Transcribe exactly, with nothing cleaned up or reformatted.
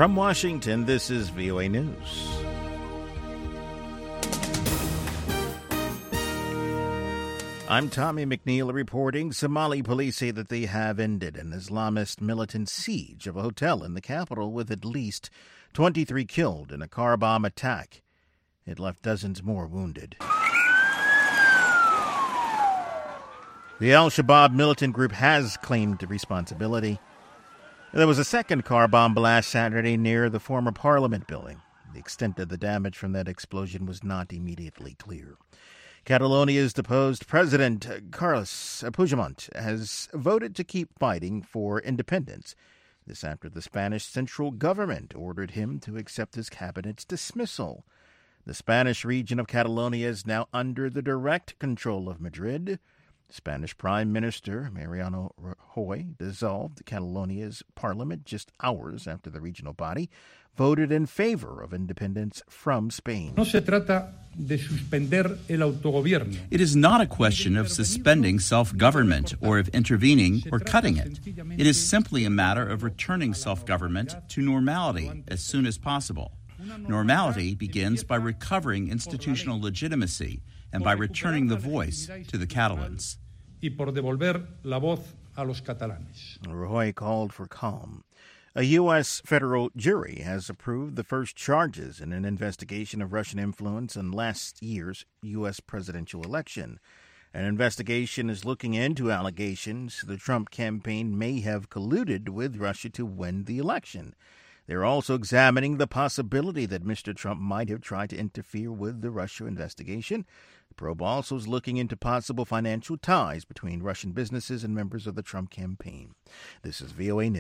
From Washington, this is V O A News. I'm Tommy McNeil reporting. Somali police say that they have ended an Islamist militant siege of a hotel in the capital with at least twenty-three killed in a car bomb attack. It left dozens more wounded. The Al-Shabaab militant group has claimed responsibility. There was a second car bomb blast Saturday near the former Parliament building. The extent of the damage from that explosion was not immediately clear. Catalonia's deposed president, Carles Puigdemont, has voted to keep fighting for independence. This after the Spanish central government ordered him to accept his cabinet's dismissal. The Spanish region of Catalonia is now under the direct control of Madrid. Spanish Prime Minister Mariano Rajoy dissolved Catalonia's parliament just hours after the regional body voted in favor of independence from Spain. No se trata de suspender el autogobierno. It is not a question of suspending self-government or of intervening or cutting it. It is simply a matter of returning self-government to normality as soon as possible. Normality begins by recovering institutional legitimacy and by returning the voice to the Catalans. Y por devolver la voz a los catalanes. Rajoy called for calm. A U S federal jury has approved the first charges in an investigation of Russian influence in last year's U S presidential election. An investigation is looking into allegations the Trump campaign may have colluded with Russia to win the election. They're also examining the possibility that Mister Trump might have tried to interfere with the Russia investigation. The probe also is looking into possible financial ties between Russian businesses and members of the Trump campaign. This is V O A News.